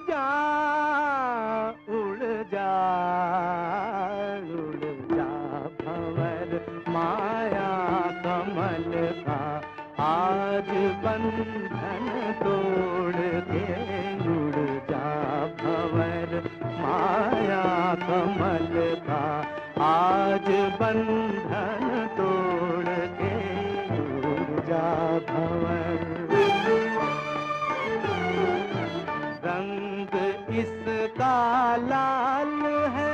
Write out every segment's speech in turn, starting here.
जा उड़ जा उड़ जा भंवर माया कमल का आज बंधन तोड़ के उड़ जा भंवर माया कमल का आज बंधन तोड़ के उड़ जा भंवर। रंग इसका लाल है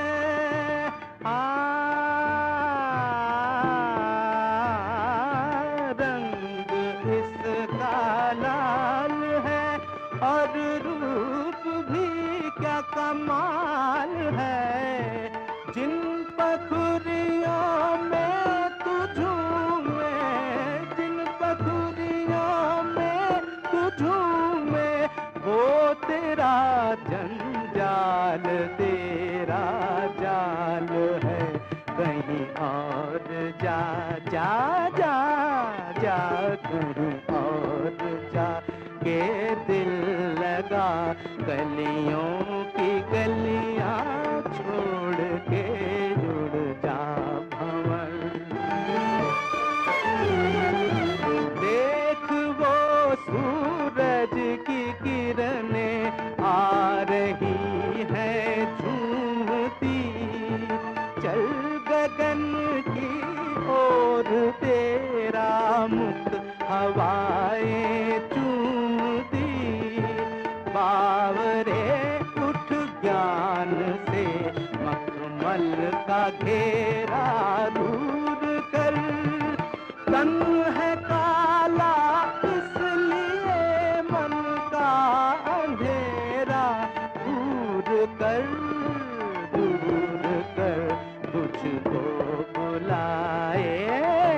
रंग इसका लाल है और रूप भी क्या कमाल है। जिन पखुरियों में तू झूमे जिन पखुरियों में तू झूमे वो तेरा जंजाल तेरा जाल है। कहीं और जा जा जा जा कहीं और जा के दिल लगा गलियों की गलियां छोड़ के उड़ जा भंवर। देख वो सूरज की किरणें आ रही है झूमती चल गगन की ओर तेरा मुख हवाएं चूमती। बावरे उठ ज्ञान से मखमल का घेरा दूर कर। तन है काला इसलिए मन का अंधेरा दूर कर तुझको बुलाए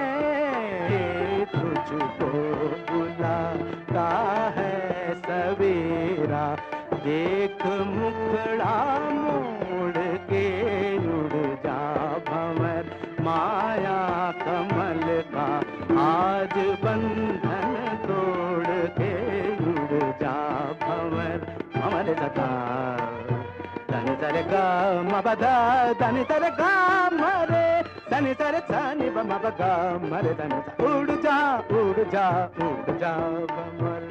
तुझको बुलाता है सवेरा। देख मुखड़ा मोड़ के उड़ जा भंवर माया कमल का आज बंधन तोड़ के उड़ जा भंवर। भंवर सदा धनि सरे गा म बधा धनि सरे गा मरे धनि सरे धनि ब म ब गा मरे धनि उड़ जा भंवर।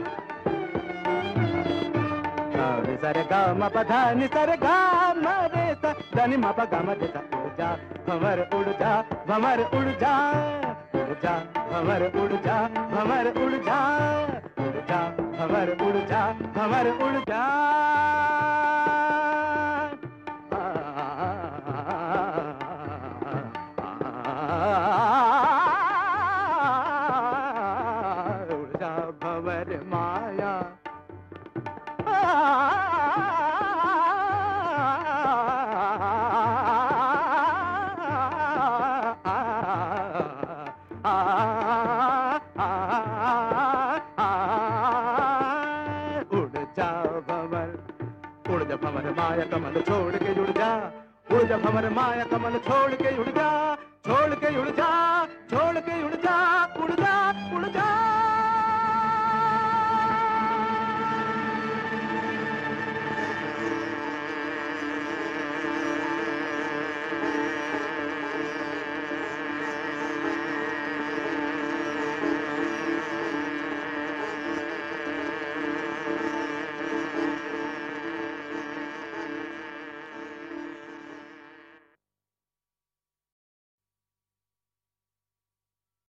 धनि सरे गा म ब धनि सरे गा मरे धनि म ब गा म रे उड़ जा भंवर उड़ जा भंवर उड़ जा भंवर उड़ जा भंवर उड़ जा भंवर उड़ जा भंवर उड़ जा। उड़ जा भंवर माया उड़ जा भंवर माया कमल छोड़ के उड़ जा उड़ जा भंवर माया कमल छोड़ के उड़ जा छोड़ के उड़ जा छोड़ के उड़ जा उड़ जा उड़ जा।